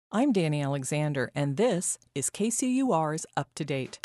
I'm Danny Alexander, and this is KCUR's Up to Date.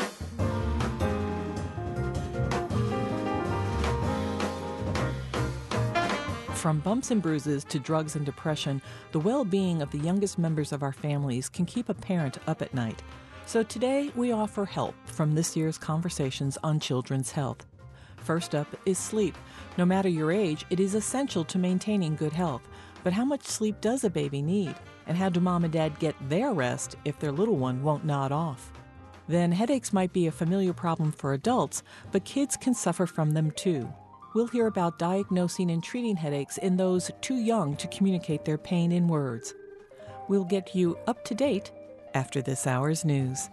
From bumps and bruises to drugs and depression, the well-being of the youngest members of our families can keep a parent up at night. So today, we offer help from this year's Conversations on Children's Health. First up is sleep. No matter your age, it is essential to maintaining good health. But how much sleep does a baby need? And how do mom and dad get their rest if their little one won't nod off? Then headaches might be a familiar problem for adults, but kids can suffer from them too. We'll hear about diagnosing and treating headaches in those too young to communicate their pain in words. We'll get you up to date after this hour's news.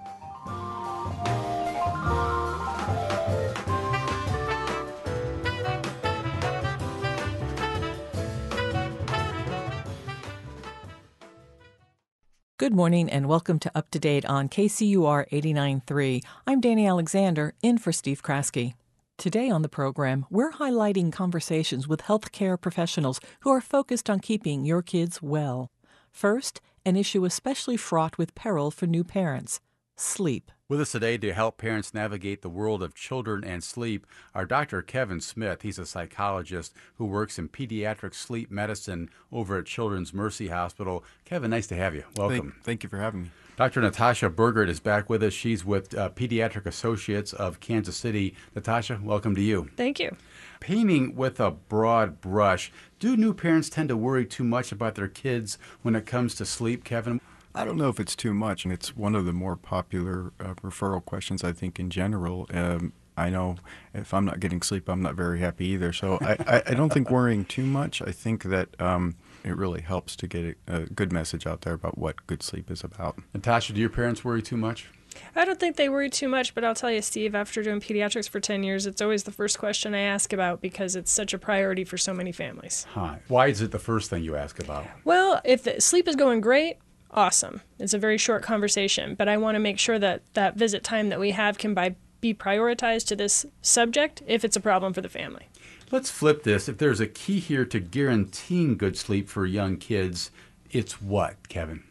Good morning and welcome to Up to Date on KCUR 89.3. I'm Danny Alexander, in for Steve Kraske. Today on the program, we're highlighting conversations with healthcare professionals who are focused on keeping your kids well. First, an issue especially fraught with peril for new parents: sleep. With us today to help parents navigate the world of children and sleep are Dr. Kevin Smith. He's a psychologist who works in pediatric sleep medicine over at Children's Mercy Hospital. Kevin, nice to have you. Welcome. Thank you for having me. Dr. Natasha Burgert is back with us. She's with Pediatric Associates of Kansas City. Natasha, welcome to you. Thank you. Painting with a broad brush, do new parents tend to worry too much about their kids when it comes to sleep, Kevin? I don't know if it's too much, and it's one of the more popular referral questions, I think, in general. I know if I'm not getting sleep, I'm not very happy either. So I don't think worrying too much. I think that it really helps to get a good message out there about what good sleep is about. Natasha, do your parents worry too much? I don't think they worry too much, but I'll tell you, Steve, after doing pediatrics for 10 years, it's always the first question I ask about because it's such a priority for so many families. Huh. Why is it the first thing you ask about? Well, if the sleep is going great, awesome. It's a very short conversation, but I want to make sure that that visit time that we have can be prioritized to this subject if it's a problem for the family. Let's flip this. If there's a key here to guaranteeing good sleep for young kids, it's what, Kevin?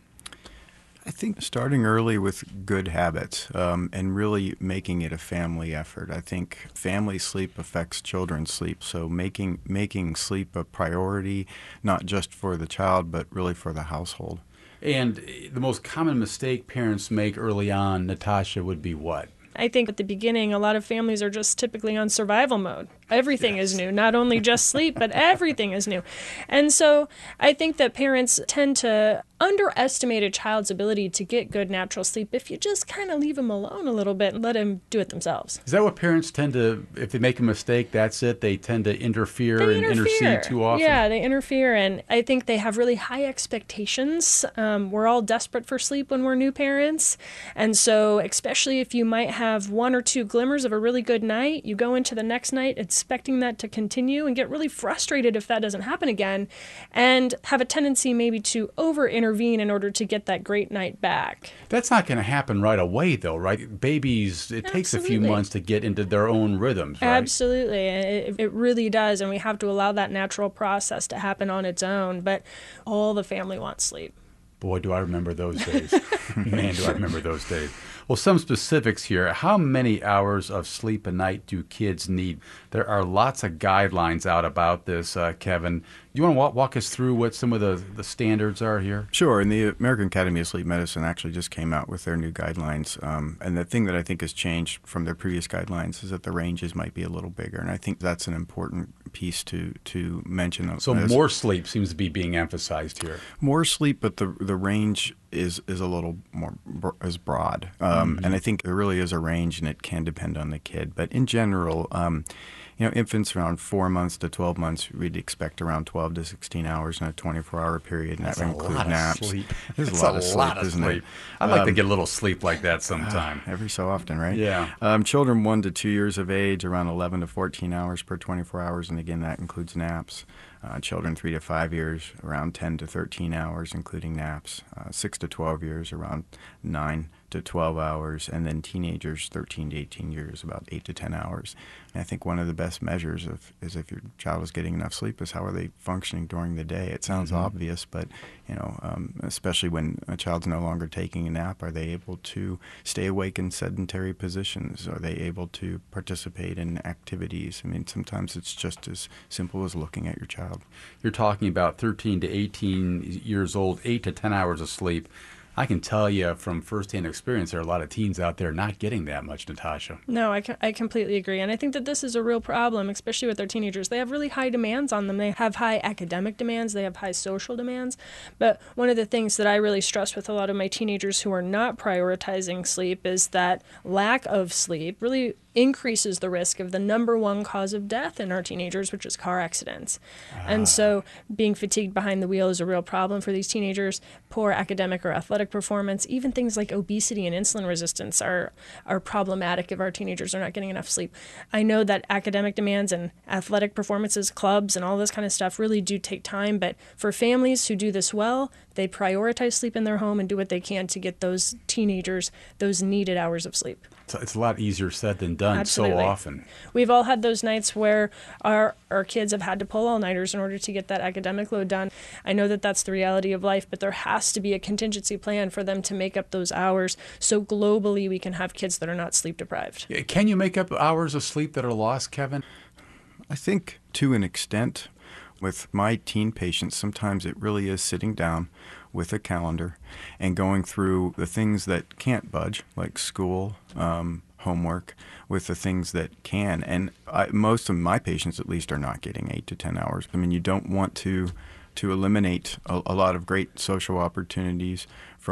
I think starting early with good habits and really making it a family effort. I think family sleep affects children's sleep, so making sleep a priority, not just for the child, but really for the household. And the most common mistake parents make early on, Natasha, would be what? I think at the beginning, a lot of families are just typically on survival mode. Everything is new, not only just sleep, but everything is new. And so I think that parents tend to underestimate a child's ability to get good natural sleep if you just kind of leave them alone a little bit and let them do it themselves. Is that what parents tend to, if they make a mistake, that's it? They tend to interfere and intercede too often? Yeah, they interfere, and I think they have really high expectations. We're all desperate for sleep when we're new parents, and so especially if you might have one or two glimmers of a really good night, you go into the next night expecting that to continue and get really frustrated if that doesn't happen again, and have a tendency maybe to over-intervene in order to get that great night back. That's not going to happen right away, though, right? Babies, it takes a few months to get into their own rhythms, right? Absolutely. It really does, and we have to allow that natural process to happen on its own, but all the family wants sleep. Boy, do I remember those days. Man, do I remember those days. Well, some specifics here. How many hours of sleep a night do kids need? There are lots of guidelines out about this, Kevin. Do you want to walk us through what some of the standards are here? Sure. And the American Academy of Sleep Medicine actually just came out with their new guidelines. And the thing that I think has changed from their previous guidelines is that the ranges might be a little bigger. And I think that's an important piece to mention. So more sleep seems to be being emphasized here. More sleep, but the range is a little more is broad. And I think there really is a range, and it can depend on the kid. But in general, infants around 4 months to 12 months, we'd expect around 12 to 16 hours in a 24-hour period, and that would include naps. There's a lot of sleep, isn't it? I'd like to get a little sleep like that sometime. Every so often, right? Yeah. Children 1 to 2 years of age, around 11 to 14 hours per 24 hours, and again, that includes naps. Children 3 to 5 years, around 10 to 13 hours, including naps. 6 to 12 years, around 9 to 12 hours. And then teenagers, 13 to 18 years, about 8 to 10 hours. And I think one of the best measures is if your child is getting enough sleep is how are they functioning during the day. It sounds obvious, but especially when a child's no longer taking a nap, are they able to stay awake in sedentary positions? Are they able to participate in activities? I mean, sometimes it's just as simple as looking at your child. You're talking about 13 to 18 years old, 8 to 10 hours of sleep. I can tell you from firsthand experience, there are a lot of teens out there not getting that much, Natasha. No, I completely agree. And I think that this is a real problem, especially with our teenagers. They have really high demands on them. They have high academic demands. They have high social demands. But one of the things that I really stress with a lot of my teenagers who are not prioritizing sleep is that lack of sleep really increases the risk of the number one cause of death in our teenagers, which is car accidents. And so being fatigued behind the wheel is a real problem for these teenagers. Poor academic or athletic performance, even things like obesity and insulin resistance are problematic if our teenagers are not getting enough sleep. I know that academic demands and athletic performances, clubs, and all this kind of stuff really do take time, but for families who do this well, they prioritize sleep in their home and do what they can to get those teenagers those needed hours of sleep. It's a lot easier said than done. Absolutely. So often. We've all had those nights where our kids have had to pull all-nighters in order to get that academic load done. I know that that's the reality of life, but there has to be a contingency plan for them to make up those hours so globally we can have kids that are not sleep deprived. Can you make up hours of sleep that are lost, Kevin? I think to an extent. With my teen patients, sometimes it really is sitting down with a calendar and going through the things that can't budge, like school, homework, with the things that can. And most of my patients, at least, are not getting 8 to 10 hours. I mean, you don't want to eliminate a lot of great social opportunities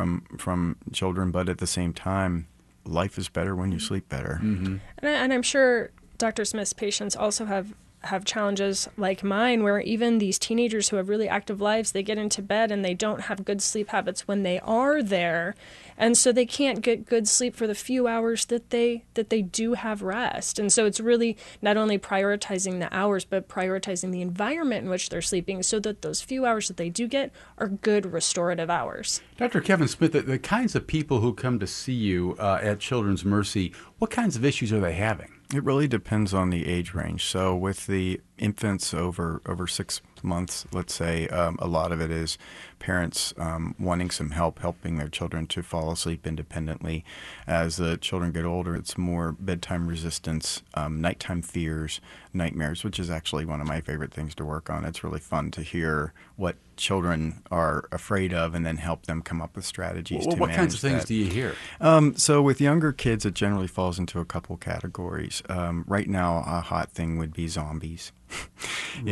from children, but at the same time, life is better when you sleep better. Mm-hmm. And I'm sure Dr. Smith's patients also have challenges like mine, where even these teenagers who have really active lives, they get into bed and they don't have good sleep habits when they are there, and so they can't get good sleep for the few hours that they do have rest. And so it's really not only prioritizing the hours, but prioritizing the environment in which they're sleeping so that those few hours that they do get are good restorative hours. Dr. Kevin Smith, the kinds of people who come to see you at Children's Mercy, what kinds of issues are they having? It really depends on the age range. So with the infants over 6 months, let's say, a lot of it is parents wanting some helping their children to fall asleep independently. As the children get older, it's more bedtime resistance, nighttime fears, nightmares, which is actually one of my favorite things to work on. It's really fun to hear what children are afraid of and then help them come up with strategies to manage that. What kinds of things do you hear? So with younger kids, it generally falls into a couple categories. Right now, a hot thing would be zombies. Really?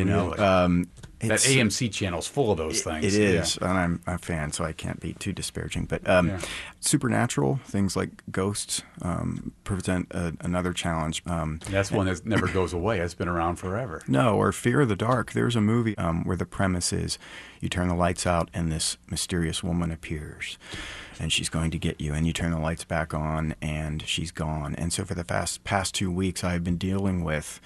That AMC channel's full of those things. It is, and I'm a fan, so I can't be too disparaging. But supernatural things like ghosts present another challenge. That's one that never goes away. It's been around forever. No, or Fear of the Dark. There's a movie where the premise is you turn the lights out and this mysterious woman appears. And she's going to get you, and you turn the lights back on, and she's gone. And so for the past 2 weeks, I've been dealing with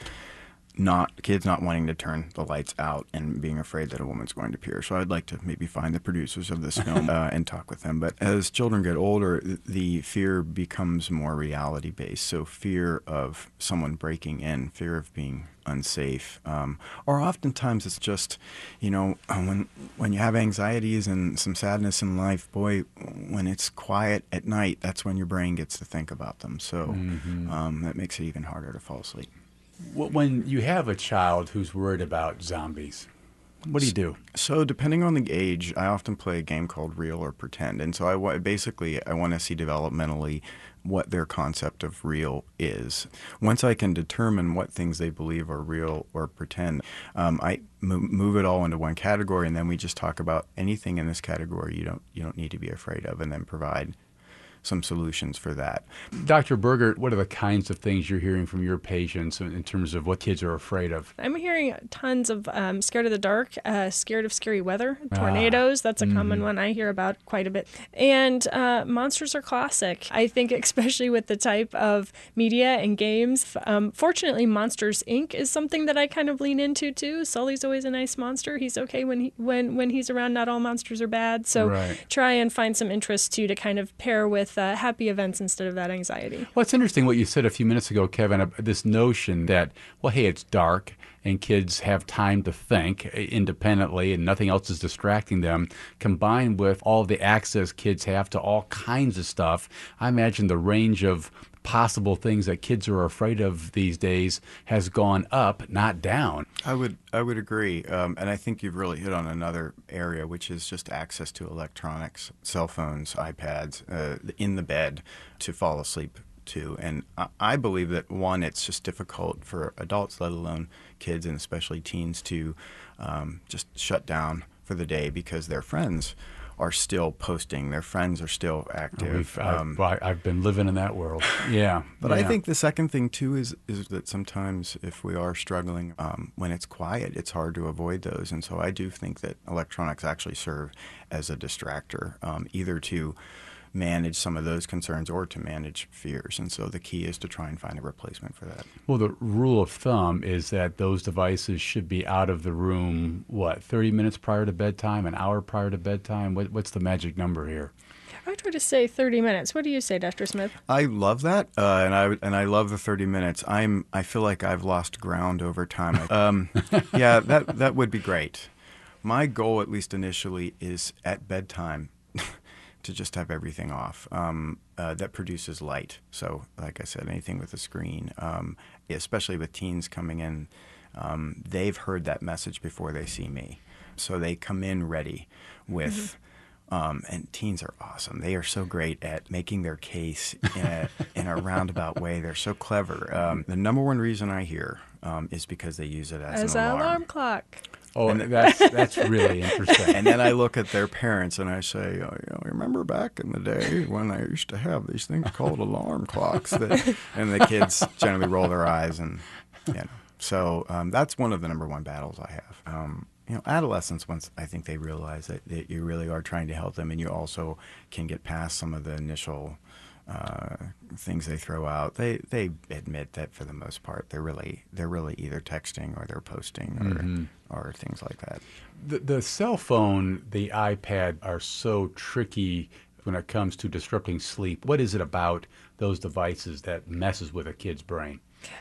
kids not wanting to turn the lights out and being afraid that a woman's going to appear. So I'd like to maybe find the producers of this film and talk with them. But as children get older, the fear becomes more reality-based. So fear of someone breaking in, fear of being unsafe, or oftentimes it's just, when you have anxieties and some sadness in life, boy, when it's quiet at night, that's when your brain gets to think about them. So that makes it even harder to fall asleep. When you have a child who's worried about zombies, what do you do? So depending on the age, I often play a game called Real or Pretend. And so I want to see developmentally what their concept of real is. Once I can determine what things they believe are real or pretend, I move it all into one category, and then we just talk about anything in this category you don't need to be afraid of, and then provide some solutions for that. Dr. Berger, what are the kinds of things you're hearing from your patients in terms of what kids are afraid of? I'm hearing tons of scared of the dark, scared of scary weather, tornadoes. That's a common one I hear about quite a bit. And monsters are classic. I think especially with the type of media and games. Fortunately, Monsters, Inc. is something that I kind of lean into too. Sully's always a nice monster. He's okay when he's around. Not all monsters are bad. So try and find some interest too to kind of pair with happy events instead of that anxiety. Well, it's interesting what you said a few minutes ago, Kevin, this notion that, well, hey, it's dark and kids have time to think independently and nothing else is distracting them, combined with all the access kids have to all kinds of stuff. I imagine the range of possible things that kids are afraid of these days has gone up, not down. I would agree, and I think you've really hit on another area, which is just access to electronics, cell phones, iPads, in the bed to fall asleep to. And I believe that, one, it's just difficult for adults, let alone kids and especially teens, to just shut down for the day because their friends are still posting. Their friends are still active. I've been living in that world. Yeah. But I think the second thing, too, is that sometimes if we are struggling, when it's quiet, it's hard to avoid those. And so I do think that electronics actually serve as a distractor, either to manage some of those concerns or to manage fears. And so the key is to try and find a replacement for that. Well, the rule of thumb is that those devices should be out of the room, 30 minutes prior to bedtime, an hour prior to bedtime? What's the magic number here? I try to say 30 minutes. What do you say, Dr. Smith? I love that, and I love the 30 minutes. I feel like I've lost ground over time. Yeah, that would be great. My goal, at least initially, is at bedtime to just have everything off that produces light. So, like I said, anything with a screen, especially with teens coming in, they've heard that message before they see me. So they come in ready with, and teens are awesome. They are so great at making their case in a roundabout way. They're so clever. The number one reason I hear is because they use it as an alarm clock. Oh, and that's really interesting. And then I look at their parents and I say, remember back in the day when I used to have these things called alarm clocks? And the kids generally roll their eyes. And so that's one of the number one battles I have. Adolescents, once I think they realize that you really are trying to help them, and you also can get past some of the initial things they throw out. They admit that for the most part they're really either texting or they're posting or things like that. The cell phone, the iPad are so tricky when it comes to disrupting sleep. What is it about those devices that messes with a kid's brain?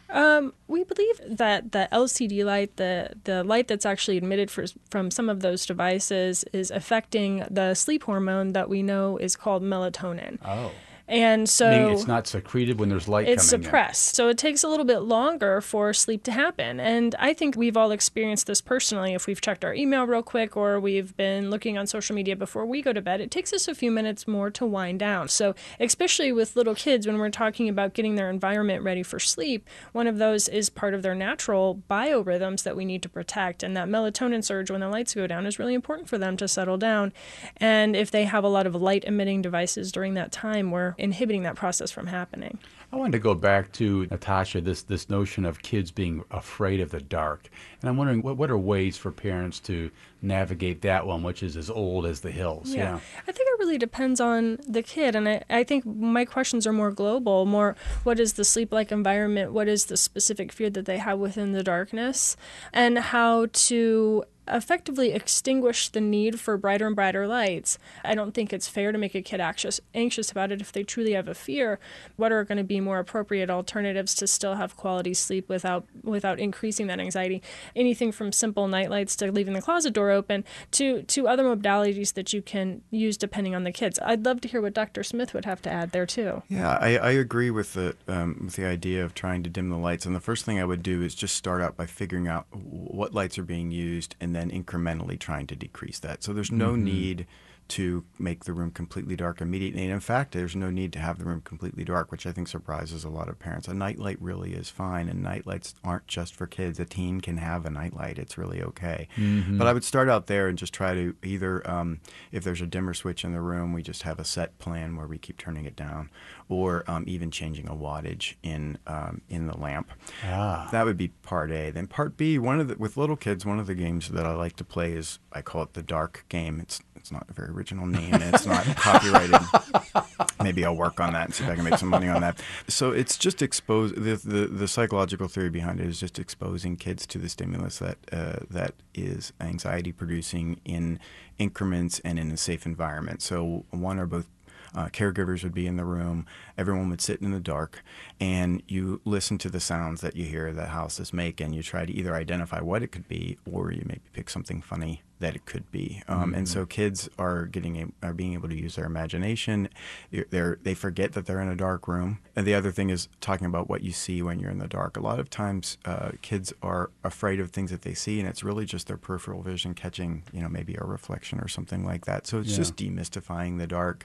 We believe that the LCD light, the light that's actually emitted from some of those devices, is affecting the sleep hormone that we know is called melatonin. Oh. And so meaning it's not secreted when there's light coming in. It's suppressed. So it takes a little bit longer for sleep to happen. And I think we've all experienced this personally. If we've checked our email real quick or we've been looking on social media before we go to bed, it takes us a few minutes more to wind down. So especially with little kids, when we're talking about getting their environment ready for sleep, one of those is part of their natural biorhythms that we need to protect. And that melatonin surge when the lights go down is really important for them to settle down. And if they have a lot of light emitting devices during that time, we're inhibiting that process from happening. I wanted to go back to, Natasha, this notion of kids being afraid of the dark. And I'm wondering, what are ways for parents to navigate that one, which is as old as the hills? Yeah. I think it really depends on the kid. And I think my questions are more global, more what is the sleep-like environment, what is the specific fear that they have within the darkness, and how to effectively extinguish the need for brighter and brighter lights. I don't think it's fair to make a kid anxious about it if they truly have a fear. What are going to be more appropriate alternatives to still have quality sleep without increasing that anxiety? Anything from simple night lights to leaving the closet door open to other modalities that you can use depending on the kids. I'd love to hear what Dr. Smith would have to add there too. Yeah, I agree with the idea of trying to dim the lights. And the first thing I would do is just start out by figuring out what lights are being used and then incrementally trying to decrease that. So there's no need to make the room completely dark immediately. And in fact, there's no need to have the room completely dark, which I think surprises a lot of parents. A nightlight really is fine, and nightlights aren't just for kids. A teen can have a nightlight. It's really okay. But I would start out there and just try to either, if there's a dimmer switch in the room, we just have a set plan where we keep turning it down, or even changing a wattage in the lamp. That would be part A. Then part B, with little kids, one of the games that I like to play is, I call it the dark game. It's not a very original name. It's not copyrighted. Maybe I'll work on that and see if I can make some money on that. So it's just the psychological theory behind it is just exposing kids to the stimulus that is anxiety producing in increments and in a safe environment. So one or both caregivers would be in the room. Everyone would sit in the dark, and you listen to the sounds that you hear the house is making. You try to either identify what it could be, or you maybe pick something funny that it could be. And so kids are being able to use their imagination. They forget that they're in a dark room. And the other thing is talking about what you see when you're in the dark. A lot of times kids are afraid of things that they see, and it's really just their peripheral vision catching, maybe a reflection or something like that. So it's just demystifying the dark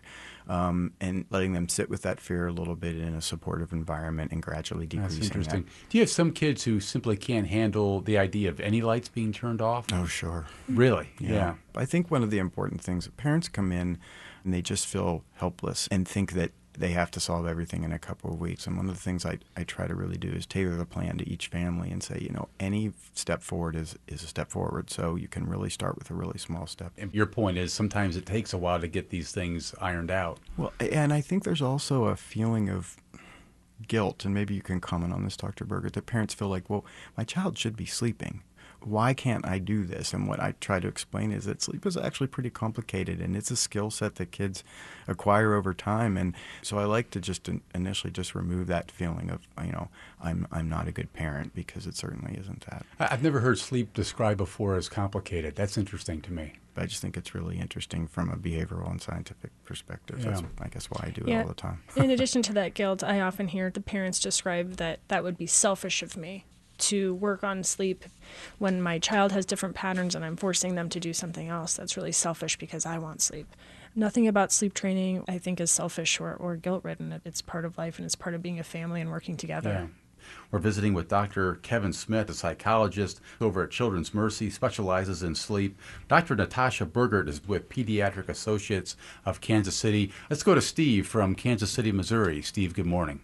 and letting them sit with that fear a little bit in a supportive environment and gradually decreasing That's interesting. that. Do you have some kids who simply can't handle the idea of any lights being turned off? Oh, sure. Really? Yeah. I think one of the important things, parents come in and they just feel helpless and think that they have to solve everything in a couple of weeks. And one of the things I try to really do is tailor the plan to each family and say, any step forward is a step forward. So you can really start with a really small step. And your point is sometimes it takes a while to get these things ironed out. Well, and I think there's also a feeling of guilt, and maybe you can comment on this, Dr. Berger, that parents feel like, well, my child should be sleeping. Why can't I do this? And what I try to explain is that sleep is actually pretty complicated, and it's a skill set that kids acquire over time. And so I like to just initially just remove that feeling of, I'm not a good parent, because it certainly isn't that. I've never heard sleep described before as complicated. That's interesting to me. But I just think it's really interesting from a behavioral and scientific perspective. Yeah. That's, I guess, why I do it all the time. In addition to that guilt, I often hear the parents describe that would be selfish of me to work on sleep when my child has different patterns and I'm forcing them to do something else. That's really selfish because I want sleep. Nothing about sleep training, I think, is selfish or guilt-ridden. It's part of life, and it's part of being a family and working together. Yeah. We're visiting with Dr. Kevin Smith, a psychologist over at Children's Mercy, specializes in sleep. Dr. Natasha Bergert is with Pediatric Associates of Kansas City. Let's go to Steve from Kansas City, Missouri. Steve, good morning.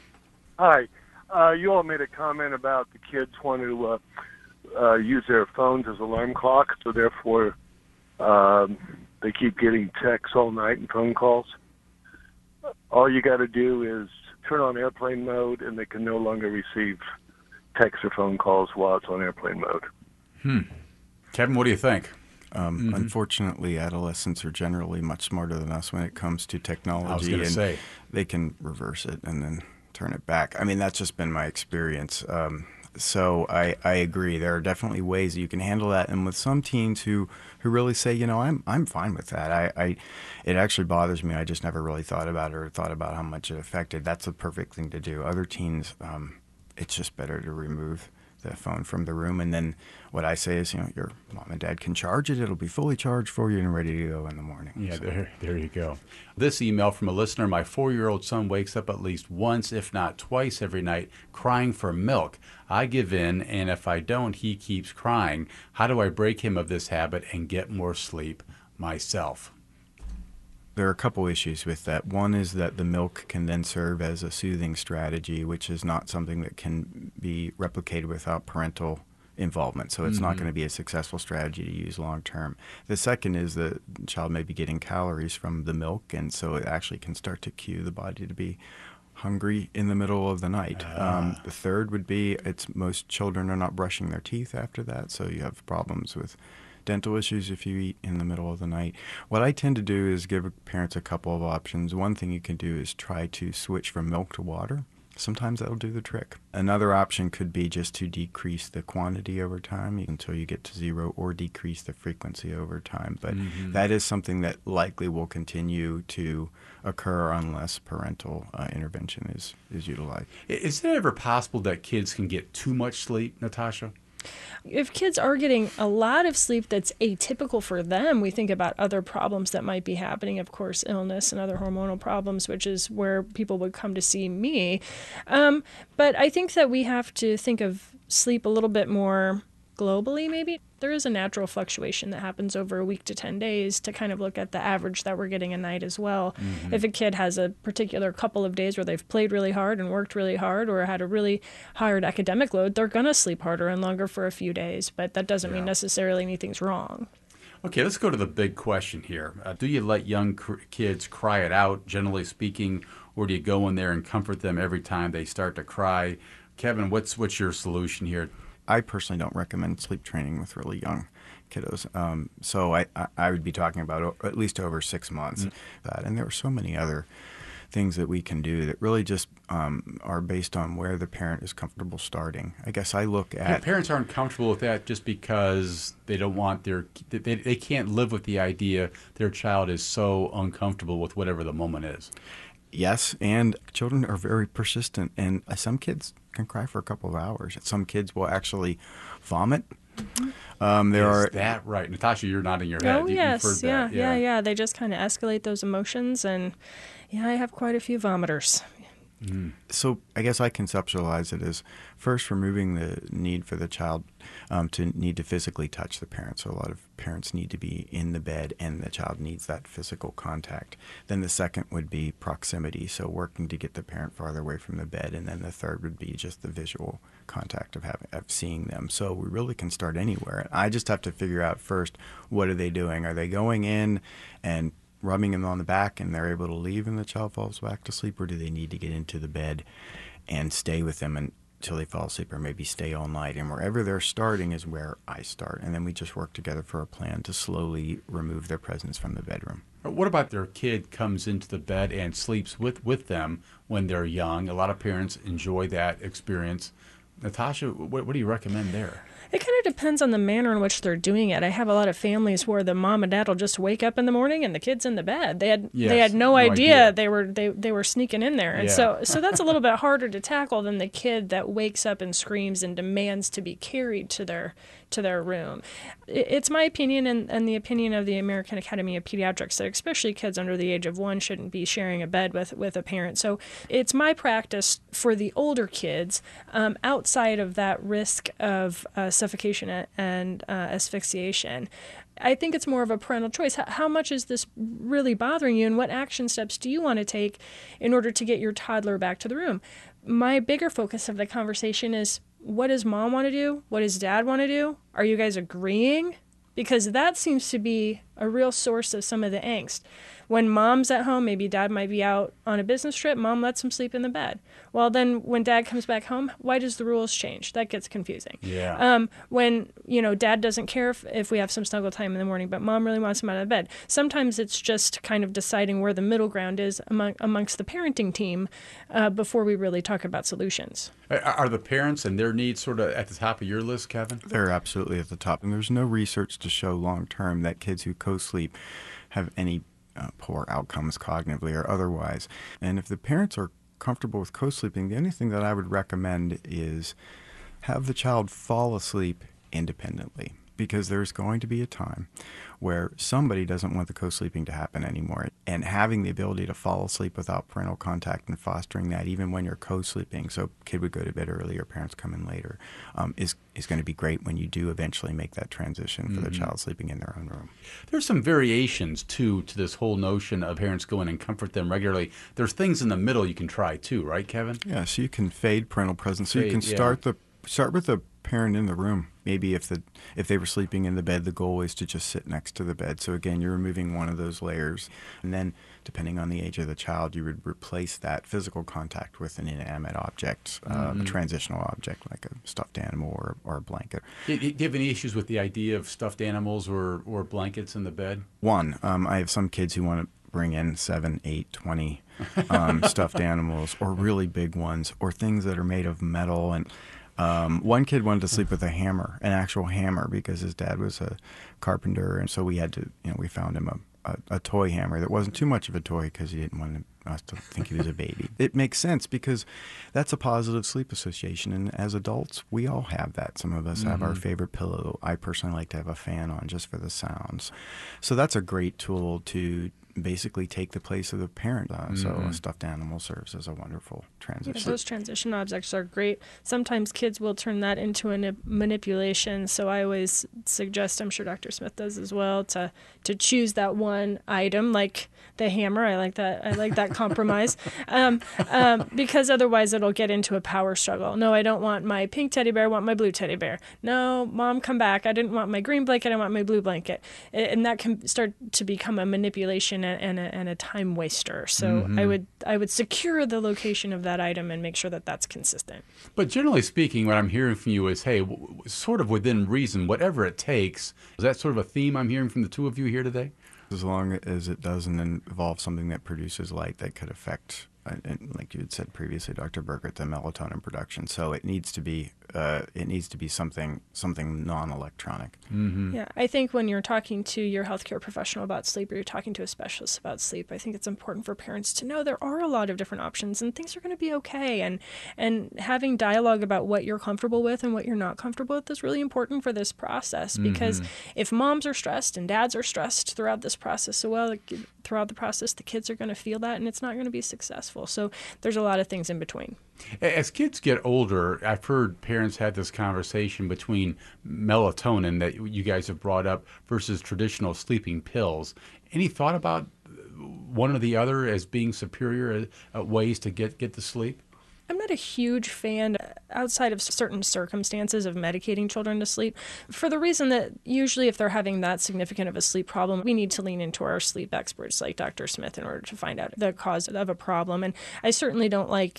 Hi. You all made a comment about the kids want to use their phones as alarm clocks, so therefore they keep getting texts all night and phone calls. All you got to do is turn on airplane mode, and they can no longer receive texts or phone calls while it's on airplane mode. Kevin, what do you think? Unfortunately, adolescents are generally much smarter than us when it comes to technology. I was going to say. They can reverse it and then turn it back. I mean, that's just been my experience. So I agree. There are definitely ways that you can handle that. And with some teens who really say, I'm fine with that. It actually bothers me. I just never really thought about it or thought about how much it affected. That's the perfect thing to do. Other teens, it's just better to remove the phone from the room. And then what I say is, your mom and dad can charge it. It'll be fully charged for you and ready to go in the morning. Yeah, So, there you go. This email from a listener: my 4-year-old son wakes up at least once, if not twice every night, crying for milk. I give in, and if I don't, he keeps crying. How do I break him of this habit and get more sleep myself? There are a couple issues with that. One is that the milk can then serve as a soothing strategy, which is not something that can be replicated without parental involvement. So it's not going to be a successful strategy to use long term. The second is the child may be getting calories from the milk, and so it actually can start to cue the body to be hungry in the middle of the night. The third would be most children are not brushing their teeth after that, so you have problems with dental issues if you eat in the middle of the night. What I tend to do is give parents a couple of options. One thing you can do is try to switch from milk to water. Sometimes that'll do the trick. Another option could be just to decrease the quantity over time until you get to 0, or decrease the frequency over time. But that is something that likely will continue to occur unless parental intervention is utilized. Is it ever possible that kids can get too much sleep, Natasha? If kids are getting a lot of sleep that's atypical for them, we think about other problems that might be happening, of course, illness and other hormonal problems, which is where people would come to see me. But I think that we have to think of sleep a little bit more globally, maybe. There is a natural fluctuation that happens over a week to 10 days to kind of look at the average that we're getting a night as well. Mm-hmm. If a kid has a particular couple of days where they've played really hard and worked really hard or had a really hard academic load, they're going to sleep harder and longer for a few days, but that doesn't mean necessarily anything's wrong. Okay, let's go to the big question here. Do you let young kids cry it out, generally speaking, or do you go in there and comfort them every time they start to cry? Kevin, what's your solution here? I personally don't recommend sleep training with really young kiddos. So I would be talking about at least over 6 months. And there are so many other things that we can do that really just are based on where the parent is comfortable starting. I guess I look at... Parents aren't comfortable with that just because they don't want they can't live with the idea their child is so uncomfortable with whatever the moment is. Yes, and children are very persistent, and some kids can cry for a couple of hours. Some kids will actually vomit. Mm-hmm. Is that right? Natasha, you're nodding your head. Oh, yes. You've heard that. Yeah. They just kind of escalate those emotions, and I have quite a few vomiters. Mm. So I guess I conceptualize it as first removing the need for the child to need to physically touch the parent. So a lot of parents need to be in the bed and the child needs that physical contact. Then the second would be proximity, so working to get the parent farther away from the bed. And then the third would be just the visual contact of seeing them. So we really can start anywhere. I just have to figure out first, what are they doing? Are they going in and rubbing them on the back and they're able to leave and the child falls back to sleep, or do they need to get into the bed and stay with them until they fall asleep, or maybe stay all night? And wherever they're starting is where I start, and then we just work together for a plan to slowly remove their presence from the bedroom. What about their kid comes into the bed and sleeps with them when they're young? A lot of parents enjoy that experience. Natasha, what do you recommend there? It kind of depends on the manner in which they're doing it. I have a lot of families where the mom and dad will just wake up in the morning and the kid's in the bed. They had no idea they were sneaking in there, and so that's a little bit harder to tackle than the kid that wakes up and screams and demands to be carried to their room. It's my opinion and the opinion of the American Academy of Pediatrics that especially kids under the age of 1 shouldn't be sharing a bed with a parent. So it's my practice for the older kids, outside of that risk of suffocation and asphyxiation. I think it's more of a parental choice. How much is this really bothering you, and what action steps do you want to take in order to get your toddler back to the room? My bigger focus of the conversation is, what does mom want to do? What does dad want to do? Are you guys agreeing? Because that seems to be a real source of some of the angst. When mom's at home, maybe dad might be out on a business trip, mom lets him sleep in the bed. Well, then when dad comes back home, why does the rules change? That gets confusing. Yeah. When, dad doesn't care if we have some snuggle time in the morning, but mom really wants him out of bed. Sometimes it's just kind of deciding where the middle ground is amongst the parenting team before we really talk about solutions. Are the parents and their needs sort of at the top of your list, Kevin? They're absolutely at the top. And there's no research to show long-term that kids who co-sleep have any poor outcomes cognitively or otherwise. And if the parents are comfortable with co-sleeping, the only thing that I would recommend is have the child fall asleep independently, because there's going to be a time where somebody doesn't want the co-sleeping to happen anymore. And having the ability to fall asleep without parental contact and fostering that even when you're co-sleeping, so kid would go to bed earlier, parents come in later, is going to be great when you do eventually make that transition for the child sleeping in their own room. There's some variations, too, to this whole notion of parents go in and comfort them regularly. There's things in the middle you can try, too, right, Kevin? Yeah, so you can fade parental presence. So you can start with the parent in the room. Maybe if they were sleeping in the bed, the goal is to just sit next to the bed. So again, you're removing one of those layers. And then depending on the age of the child, you would replace that physical contact with an inanimate object, a transitional object like a stuffed animal or a blanket. Do you have any issues with the idea of stuffed animals or blankets in the bed? One, I have some kids who want to bring in 7, 8, 20 stuffed animals, or really big ones, or things that are made of metal. And one kid wanted to sleep with a hammer, an actual hammer, because his dad was a carpenter, and so we had to, we found him a toy hammer that wasn't too much of a toy because he didn't want us to think he was a baby. It makes sense because that's a positive sleep association. And as adults, we all have that. Some of us have our favorite pillow. I personally like to have a fan on just for the sounds. So that's a great tool to basically take the place of the parent. So a stuffed animal serves as a wonderful transition. Yeah, those transition objects are great. Sometimes kids will turn that into a manipulation. So I always suggest, I'm sure Dr. Smith does as well, to choose that one item, like the hammer. I like that compromise, because otherwise it'll get into a power struggle. No, I don't want my pink teddy bear. I want my blue teddy bear. No, Mom, come back. I didn't want my green blanket. I want my blue blanket. And that can start to become a manipulation and a time waster. So I would secure the location of that item and make sure that that's consistent. But generally speaking, what I'm hearing from you is, hey, sort of within reason, whatever it takes. Is that sort of a theme I'm hearing from the two of you here today? As long as it doesn't involve something that produces light that could affect, and like you had said previously, Dr. Burgert, the melatonin production. So it needs to be something non-electronic. Yeah, I think when you're talking to your healthcare professional about sleep, or you're talking to a specialist about sleep, I think it's important for parents to know there are a lot of different options and things are going to be okay. And having dialogue about what you're comfortable with and what you're not comfortable with is really important for this process, because if moms are stressed and dads are stressed throughout this process, throughout the process, the kids are going to feel that, and it's not going to be successful. So there's a lot of things in between. As kids get older, I've heard parents had this conversation between melatonin that you guys have brought up versus traditional sleeping pills. Any thought about one or the other as being superior ways to get to sleep? I'm not a huge fan, outside of certain circumstances, of medicating children to sleep, for the reason that usually if they're having that significant of a sleep problem, we need to lean into our sleep experts like Dr. Smith in order to find out the cause of a problem. And I certainly don't like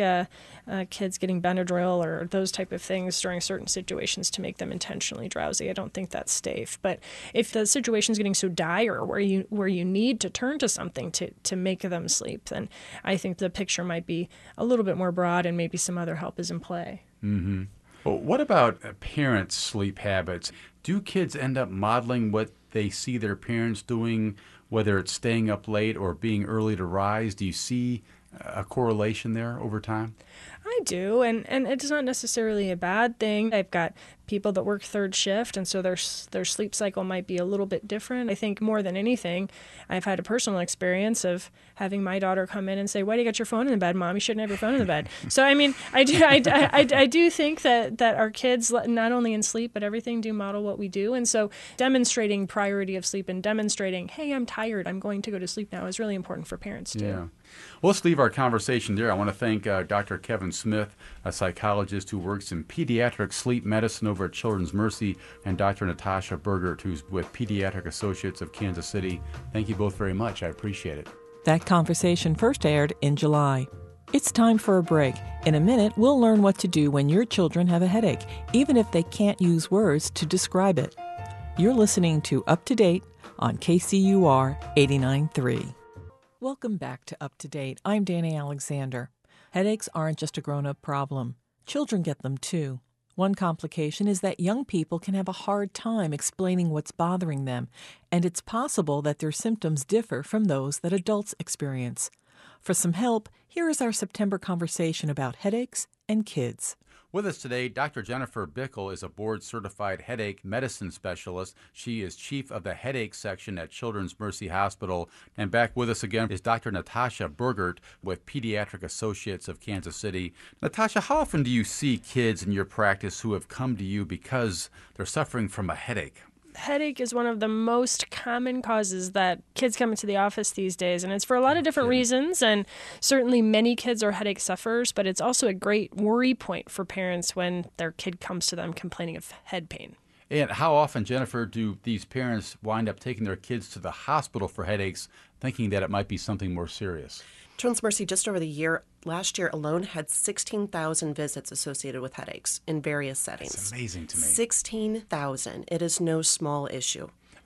kids getting Benadryl or those type of things during certain situations to make them intentionally drowsy. I don't think that's safe. But if the situation's getting so dire where you need to turn to something to make them sleep, then I think the picture might be a little bit more broad and maybe some other help is in play. Mm-hmm. Well, what about parents' sleep habits? Do kids end up modeling what they see their parents doing, whether it's staying up late or being early to rise? Do you see a correlation there over time? I do, and it's not necessarily a bad thing. I've got people that work third shift, and so their sleep cycle might be a little bit different. I think more than anything, I've had a personal experience of having my daughter come in and say, "Why do you got your phone in the bed, Mom? You shouldn't have your phone in the bed." So I mean, I do think that our kids, not only in sleep but everything, do model what we do, and so demonstrating priority of sleep and demonstrating, "Hey, I'm tired, I'm going to go to sleep now," is really important for parents too. Yeah. Well, let's leave our conversation there. I want to thank Dr. Kevin Smith, a psychologist who works in pediatric sleep medicine over at Children's Mercy, and Dr. Natasha Burgert, who's with Pediatric Associates of Kansas City. Thank you both very much. I appreciate it. That conversation first aired in July. It's time for a break. In a minute, we'll learn what to do when your children have a headache, even if they can't use words to describe it. You're listening to Up to Date on KCUR 89.3. Welcome back to Up to Date. I'm Danny Alexander. Headaches aren't just a grown-up problem. Children get them too. One complication is that young people can have a hard time explaining what's bothering them, and it's possible that their symptoms differ from those that adults experience. For some help, here is our September conversation about headaches and kids. With us today, Dr. Jennifer Bickel is a board-certified headache medicine specialist. She is chief of the headache section at Children's Mercy Hospital. And back with us again is Dr. Natasha Burgert with Pediatric Associates of Kansas City. Natasha, how often do you see kids in your practice who have come to you because they're suffering from a headache? Headache is one of the most common causes that kids come into the office these days, and it's for a lot of different reasons, and certainly many kids are headache sufferers, but it's also a great worry point for parents when their kid comes to them complaining of head pain. And how often, Jennifer, do these parents wind up taking their kids to the hospital for headaches, thinking that it might be something more serious? Children's Mercy, just over the year, last year alone, had 16,000 visits associated with headaches in various settings. That's amazing to me. 16,000. It is no small issue.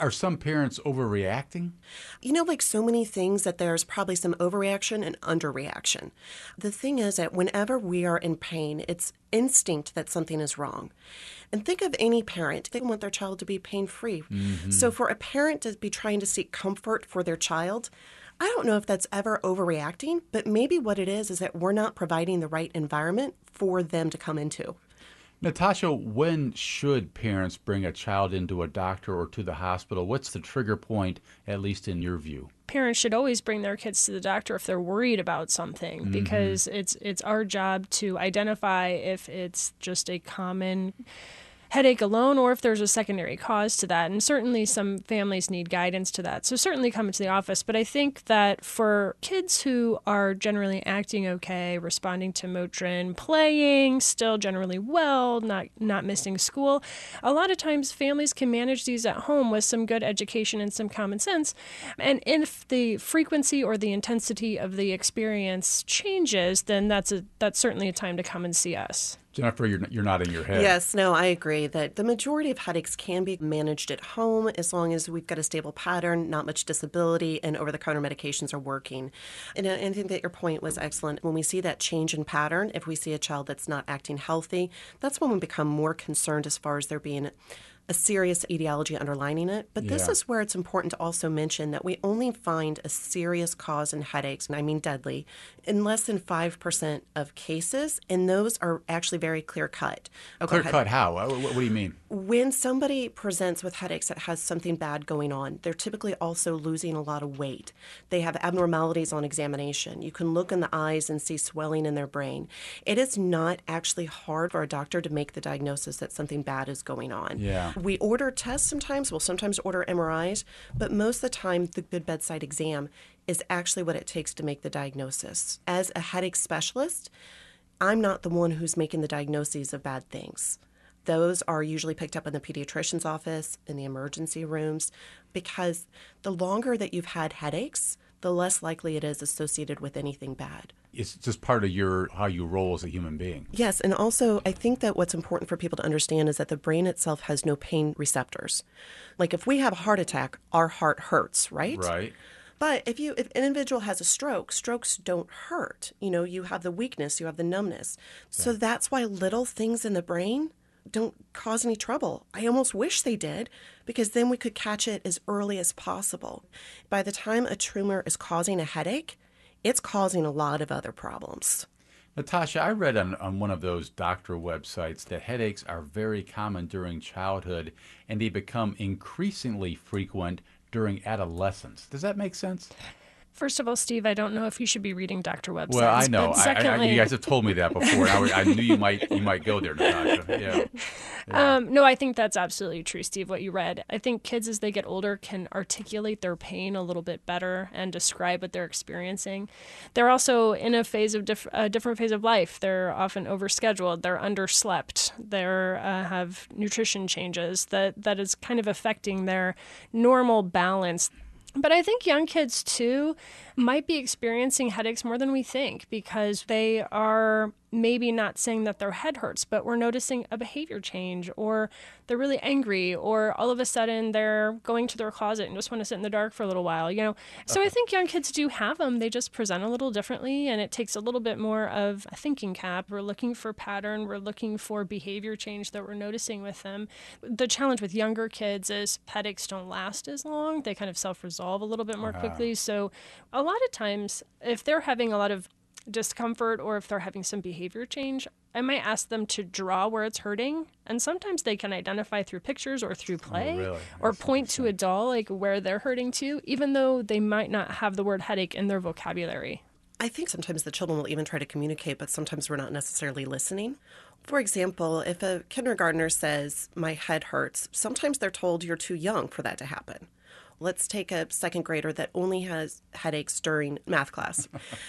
Are some parents overreacting? Like so many things, that there's probably some overreaction and underreaction. The thing is that whenever we are in pain, it's instinct that something is wrong. And think of any parent, they want their child to be pain-free. So for a parent to be trying to seek comfort for their child, I don't know if that's ever overreacting, but maybe what it is that we're not providing the right environment for them to come into. Natasha, when should parents bring a child into a doctor or to the hospital? What's the trigger point, at least in your view? Parents should always bring their kids to the doctor if they're worried about something, because it's our job to identify if it's just a common headache alone or if there's a secondary cause to that. And certainly some families need guidance to that. So certainly come into the office. But I think that for kids who are generally acting okay, responding to Motrin, playing, still generally well, not missing school, a lot of times families can manage these at home with some good education and some common sense. And if the frequency or the intensity of the experience changes, then that's certainly a time to come and see us. Jennifer, you're nodding your head. Yes, no, I agree that the majority of headaches can be managed at home as long as we've got a stable pattern, not much disability, and over-the-counter medications are working. And I think that your point was excellent. When we see that change in pattern, if we see a child that's not acting healthy, that's when we become more concerned as far as there being a serious etiology underlining it. But this is where it's important to also mention that we only find a serious cause in headaches, and I mean deadly, in less than 5% of cases, and those are actually very clear-cut. Clear-cut how? What do you mean? When somebody presents with headaches that has something bad going on, they're typically also losing a lot of weight. They have abnormalities on examination. You can look in the eyes and see swelling in their brain. It is not actually hard for a doctor to make the diagnosis that something bad is going on. Yeah. We order tests sometimes. We'll sometimes order MRIs, but most of the time the good bedside exam is actually what it takes to make the diagnosis. As a headache specialist, I'm not the one who's making the diagnoses of bad things. Those are usually picked up in the pediatrician's office, in the emergency rooms, because the longer that you've had headaches, the less likely it is associated with anything bad. It's just part of how you roll as a human being. Yes, and also I think that what's important for people to understand is that the brain itself has no pain receptors. Like if we have a heart attack, our heart hurts, right? Right. But if an individual has a stroke, strokes don't hurt. You have the weakness, you have the numbness. So that's why little things in the brain don't cause any trouble. I almost wish they did, because then we could catch it as early as possible. By the time a tumor is causing a headache, it's causing a lot of other problems. Natasha, I read on one of those doctor websites that headaches are very common during childhood and they become increasingly frequent during adolescence. Does that make sense? First of all, Steve, I don't know if you should be reading doctor websites. Well, I know. But secondly, you guys have told me that before. I knew you might go there, Natasha. Yeah. No, I think that's absolutely true, Steve, what you read. I think kids, as they get older, can articulate their pain a little bit better and describe what they're experiencing. They're also in a phase of a different phase of life. They're often overscheduled. They're underslept. They have nutrition changes that is kind of affecting their normal balance. But I think young kids, too, might be experiencing headaches more than we think, because they are maybe not saying that their head hurts, but we're noticing a behavior change, or they're really angry, or all of a sudden they're going to their closet and just want to sit in the dark for a little while, So I think young kids do have them. They just present a little differently, and it takes a little bit more of a thinking cap. We're looking for pattern. We're looking for behavior change that we're noticing with them. The challenge with younger kids is headaches don't last as long. They kind of self-resolve a little bit more quickly. So a lot of times, if they're having a lot of discomfort or if they're having some behavior change, I might ask them to draw where it's hurting. And sometimes they can identify through pictures or through play or point to a doll, like where they're hurting too, even though they might not have the word headache in their vocabulary. I think sometimes the children will even try to communicate, but sometimes we're not necessarily listening. For example, if a kindergartner says, "My head hurts," sometimes they're told you're too young for that to happen. Let's take a second grader that only has headaches during math class.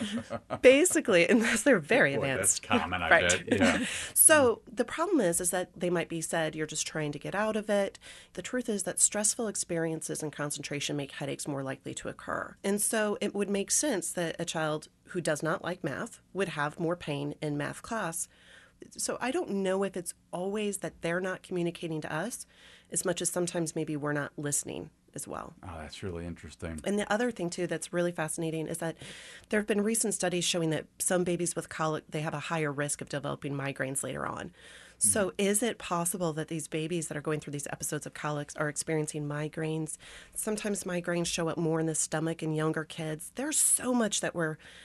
Basically, unless they're very advanced. That's common, I right. bet. Yeah. So the problem is that they might be said, you're just trying to get out of it. The truth is that stressful experiences and concentration make headaches more likely to occur. And so it would make sense that a child who does not like math would have more pain in math class. So I don't know if it's always that they're not communicating to us as much as sometimes maybe we're not listening as well. Oh, that's really interesting. And the other thing, too, that's really fascinating is that there have been recent studies showing that some babies with colic, they have a higher risk of developing migraines later on. So is it possible that these babies that are going through these episodes of colics are experiencing migraines? Sometimes migraines show up more in the stomach in younger kids. There's so much that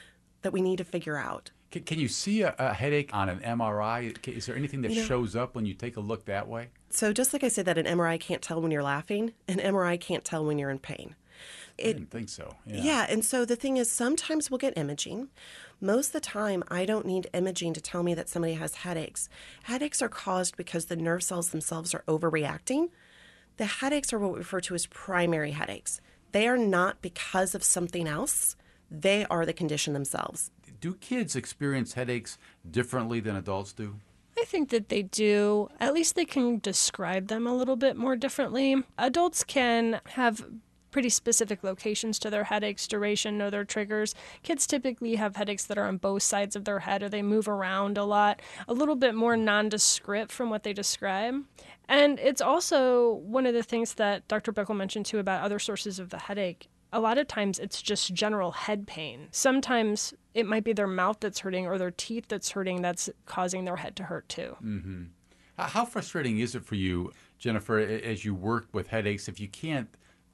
we need to figure out. Can you see a headache on an MRI? Is there anything that shows up when you take a look that way? So just like I said that an MRI can't tell when you're laughing, an MRI can't tell when you're in pain. I didn't think so. Yeah, and so the thing is sometimes we'll get imaging. Most of the time, I don't need imaging to tell me that somebody has headaches. Headaches are caused because the nerve cells themselves are overreacting. The headaches are what we refer to as primary headaches. They are not because of something else. They are the condition themselves. Do kids experience headaches differently than adults do? I think that they do. At least they can describe them a little bit more differently. Adults can have pretty specific locations to their headaches, duration, know their triggers. Kids typically have headaches that are on both sides of their head or they move around a lot, a little bit more nondescript from what they describe. And it's also one of the things that Dr. Bickle mentioned too about other sources of the headache. A lot of times it's just general head pain. Sometimes it might be their mouth that's hurting or their teeth that's hurting that's causing their head to hurt too. Mm-hmm. How frustrating is it for you, Jennifer, as you work with headaches, if you can't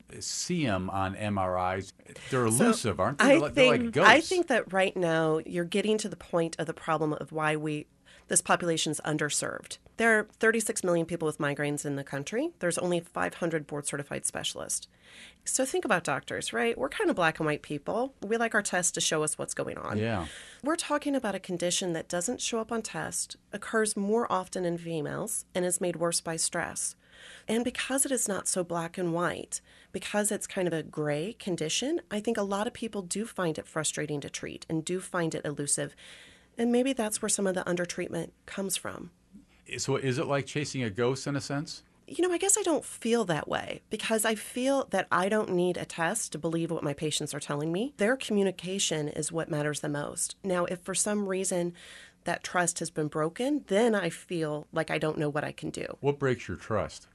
see them on MRIs? They're elusive, aren't they? They're like ghosts. I think that right now you're getting to the point of the problem of why this population is underserved. There are 36 million people with migraines in the country. There's only 500 board-certified specialists. So think about doctors, right? We're kind of black and white people. We like our tests to show us what's going on. Yeah. We're talking about a condition that doesn't show up on test, occurs more often in females, and is made worse by stress. And because it is not so black and white, because it's kind of a gray condition, I think a lot of people do find it frustrating to treat and do find it elusive. And maybe that's where some of the undertreatment comes from. So is it like chasing a ghost in a sense? I guess I don't feel that way because I feel that I don't need a test to believe what my patients are telling me. Their communication is what matters the most. Now, if for some reason that trust has been broken, then I feel like I don't know what I can do. What breaks your trust?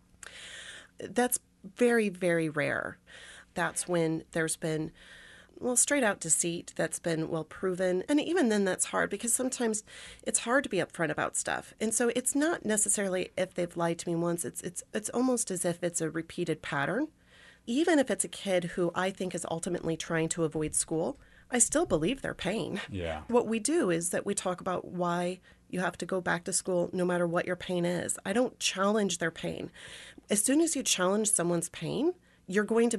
That's very, very rare. That's when there's been straight out deceit that's been well proven. And even then that's hard because sometimes it's hard to be upfront about stuff. And so it's not necessarily if they've lied to me once, it's almost as if it's a repeated pattern. Even if it's a kid who I think is ultimately trying to avoid school, I still believe their pain. Yeah. What we do is that we talk about why you have to go back to school no matter what your pain is. I don't challenge their pain. As soon as you challenge someone's pain, you're going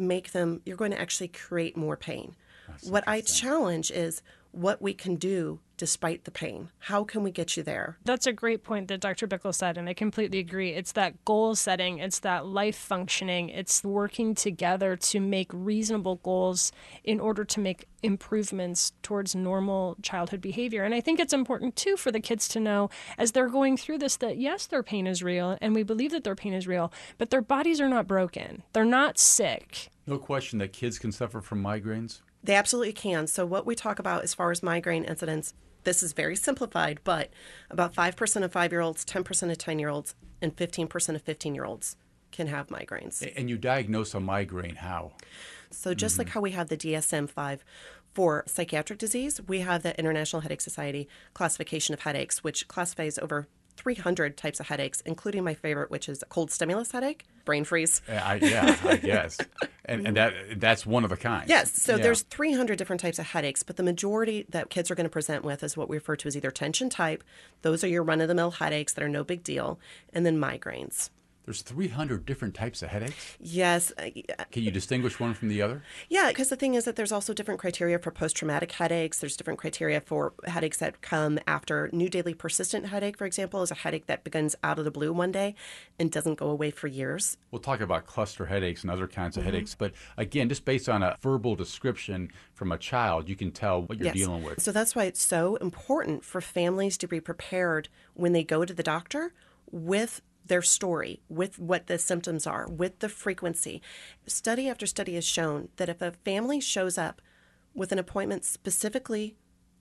to actually create more pain. What I challenge is what we can do despite the pain. How can we get you there? That's a great point that Dr. Bickle said, and I completely agree. It's that goal setting, it's that life functioning, it's working together to make reasonable goals in order to make improvements towards normal childhood behavior. And I think it's important, too, for the kids to know as they're going through this that, yes, their pain is real, and we believe that their pain is real, but their bodies are not broken. They're not sick. No question that kids can suffer from migraines? They absolutely can. So what we talk about as far as migraine incidents, this is very simplified, but about 5% of 5-year-olds, 10% of 10-year-olds, and 15% of 15-year-olds can have migraines. And you diagnose a migraine how? So just like how we have the DSM-5 for psychiatric disease, we have the International Headache Society classification of headaches, which classifies over 300 types of headaches, including my favorite, which is a cold stimulus headache, brain freeze. I guess. And that's one of the kinds. Yes. So there's 300 different types of headaches, but the majority that kids are going to present with is what we refer to as either tension type. Those are your run-of-the-mill headaches that are no big deal, and then migraines. There's 300 different types of headaches? Yes. Can you distinguish one from the other? Yeah, because the thing is that there's also different criteria for post-traumatic headaches. There's different criteria for headaches that come after new daily persistent headache, for example, is a headache that begins out of the blue one day and doesn't go away for years. We'll talk about cluster headaches and other kinds of headaches. But again, just based on a verbal description from a child, you can tell what you're dealing with. So that's why it's so important for families to be prepared when they go to the doctor with their story, with what the symptoms are, with the frequency. Study after study has shown that if a family shows up with an appointment specifically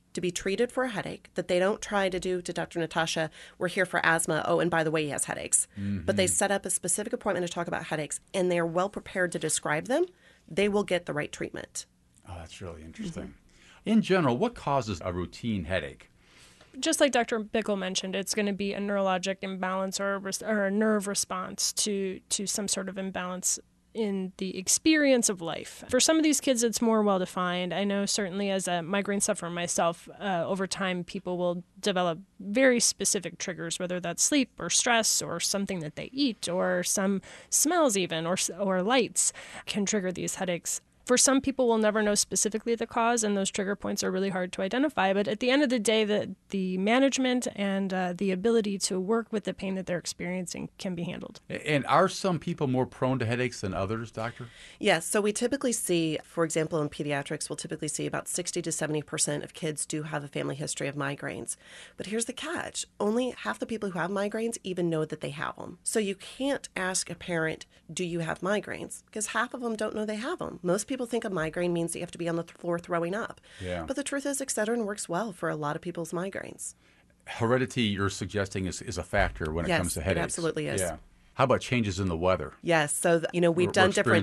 to be treated for a headache, that they don't try to do to Dr. Natasha, we're here for asthma. Oh, and by the way, he has headaches. But they set up a specific appointment to talk about headaches, and they are well prepared to describe them. They will get the right treatment. Oh, that's really interesting. In general, what causes a routine headache? Just like Dr. Bickle mentioned, it's going to be a neurologic imbalance or a nerve response to some sort of imbalance in the experience of life. For some of these kids, it's more well-defined. I know certainly as a migraine sufferer myself, over time, people will develop very specific triggers, whether that's sleep or stress or something that they eat or some smells even or lights can trigger these headaches. For some people, we'll never know specifically the cause, and those trigger points are really hard to identify. But at the end of the day, the management and the ability to work with the pain that they're experiencing can be handled. And are some people more prone to headaches than others, doctor? Yes. So we typically see, for example, in pediatrics, we'll typically see about 60 to 70% of kids do have a family history of migraines. But here's the catch. Only half the people who have migraines even know that they have them. So you can't ask a parent, do you have migraines? Because half of them don't know they have them. Most people think a migraine means that you have to be on the floor throwing up. Yeah. But the truth is, Excedrin works well for a lot of people's migraines. Heredity, you're suggesting, is a factor when it comes to headaches. It absolutely is. Yeah. How about changes in the weather? Yes, so we've done different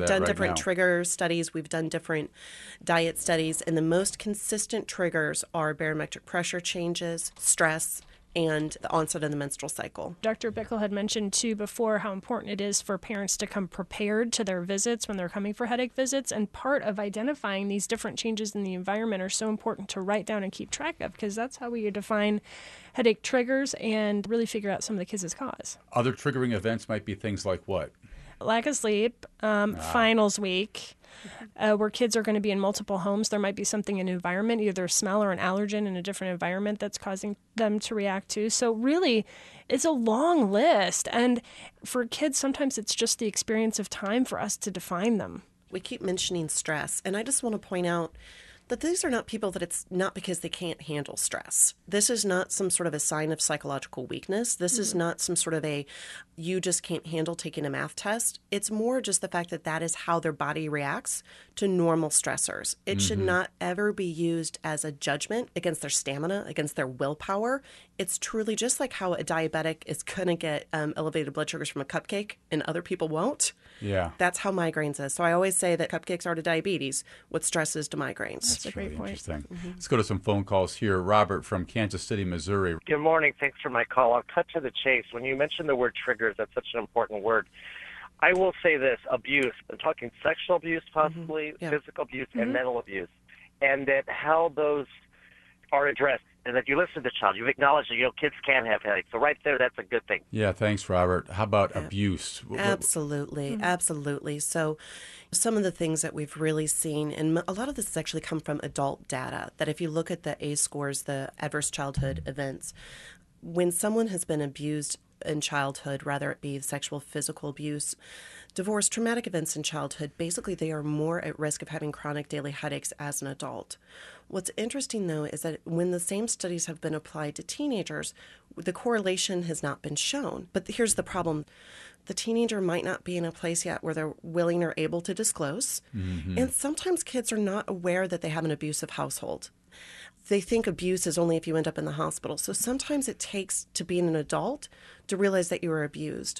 trigger studies, we've done different diet studies, and the most consistent triggers are barometric pressure changes, stress, and the onset of the menstrual cycle. Dr. Bickle had mentioned, too, before how important it is for parents to come prepared to their visits when they're coming for headache visits. And part of identifying these different changes in the environment are so important to write down and keep track of, because that's how we define headache triggers and really figure out some of the kids' cause. Other triggering events might be things like what? Lack of sleep, finals week, where kids are going to be in multiple homes. There might be something in environment, either a smell or an allergen in a different environment that's causing them to react to. So really, it's a long list. And for kids, sometimes it's just the experience of time for us to define them. We keep mentioning stress, and I just want to point out that these are not people that it's not because they can't handle stress. This is not some sort of a sign of psychological weakness. This is not some sort of you just can't handle taking a math test. It's more just the fact that that is how their body reacts to normal stressors. It should not ever be used as a judgment against their stamina, against their willpower. It's truly just like how a diabetic is going to get elevated blood sugars from a cupcake and other people won't. Yeah. That's how migraines is. So I always say that cupcakes are to diabetes what stress is to migraines. That's a great really point. Interesting. Let's go to some phone calls here. Robert from Kansas City, Missouri. Good morning. Thanks for my call. I'll cut to the chase. When you mentioned the word triggers, that's such an important word. I will say this, abuse. I'm talking sexual abuse, possibly, physical abuse, and mental abuse. And that how those are addressed. And that you listen to the child. You've acknowledged that, kids can have headaches. So right there, that's a good thing. Yeah, thanks, Robert. How about abuse? Absolutely, absolutely. So some of the things that we've really seen, and a lot of this has actually come from adult data, that if you look at the ACE scores, the adverse childhood events, when someone has been abused in childhood, whether it be sexual, physical abuse, divorce, traumatic events in childhood, basically they are more at risk of having chronic daily headaches as an adult. What's interesting, though, is that when the same studies have been applied to teenagers, the correlation has not been shown. But here's the problem. The teenager might not be in a place yet where they're willing or able to disclose. And sometimes kids are not aware that they have an abusive household. They think abuse is only if you end up in the hospital. So sometimes it takes to being an adult to realize that you were abused.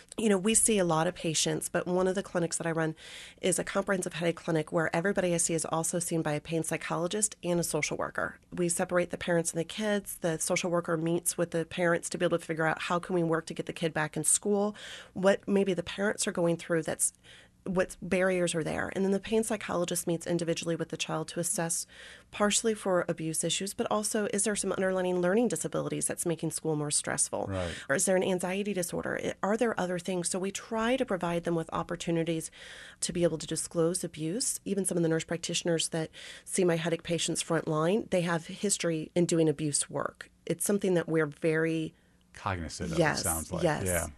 We see a lot of patients, but one of the clinics that I run is a comprehensive headache clinic where everybody I see is also seen by a pain psychologist and a social worker. We separate the parents and the kids. The social worker meets with the parents to be able to figure out how can we work to get the kid back in school, what maybe the parents are going through what barriers are there. And then the pain psychologist meets individually with the child to assess partially for abuse issues, but also is there some underlying learning disabilities that's making school more stressful? Right. Or is there an anxiety disorder? Are there other things? So we try to provide them with opportunities to be able to disclose abuse. Even some of the nurse practitioners that see my headache patients front line, they have history in doing abuse work. It's something that we're very cognizant of, yes, it sounds like. Yes. Yeah.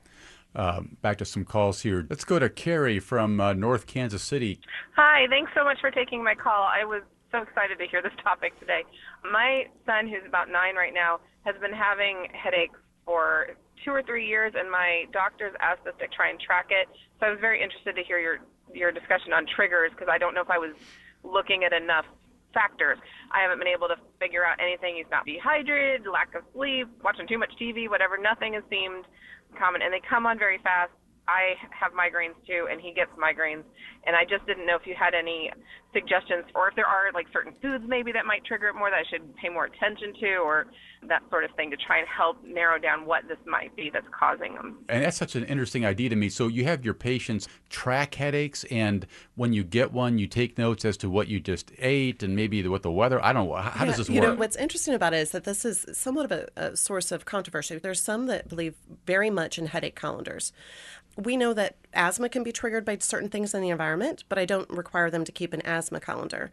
Back to some calls here. Let's go to Carrie from North Kansas City. Hi, thanks so much for taking my call. I was so excited to hear this topic today. My son, who's about 9 right now, has been having headaches for 2 or 3 years, and my doctors asked us to try and track it. So I was very interested to hear your discussion on triggers, because I don't know if I was looking at enough factors. I haven't been able to figure out anything. He's not dehydrated, lack of sleep, watching too much TV, whatever. Nothing has seemed common, and they come on very fast. I have migraines too, and he gets migraines, and I just didn't know if you had any suggestions, or if there are like certain foods maybe that might trigger it more that I should pay more attention to, or that sort of thing, to try and help narrow down what this might be that's causing them. And that's such an interesting idea to me. So you have your patients track headaches, and when you get one, you take notes as to what you just ate and maybe what the weather. I don't know. How does this work? You know, what's interesting about it is that this is somewhat of a source of controversy. There's some that believe very much in headache calendars. We know that asthma can be triggered by certain things in the environment, but I don't require them to keep an asthma calendar.